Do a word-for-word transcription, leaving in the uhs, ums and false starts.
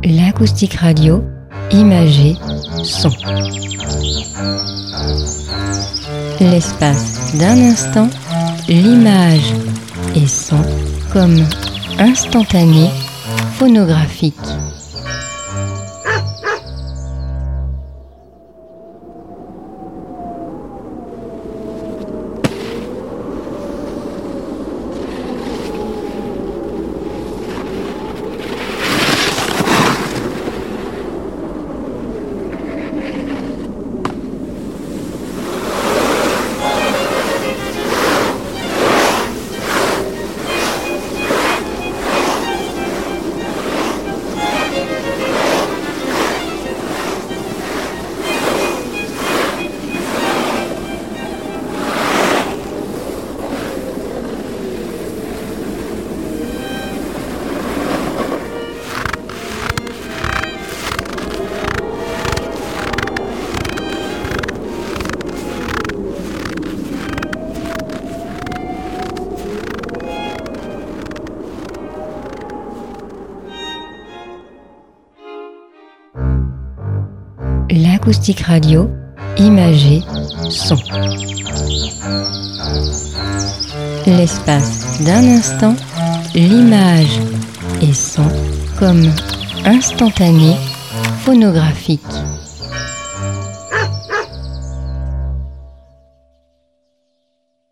L'acoustique radio, imagé, son. L'espace d'un instant, l'image et son comme instantané phonographique. L'acoustique radio, imagé, son. L'espace d'un instant, l'image et son comme instantané phonographique.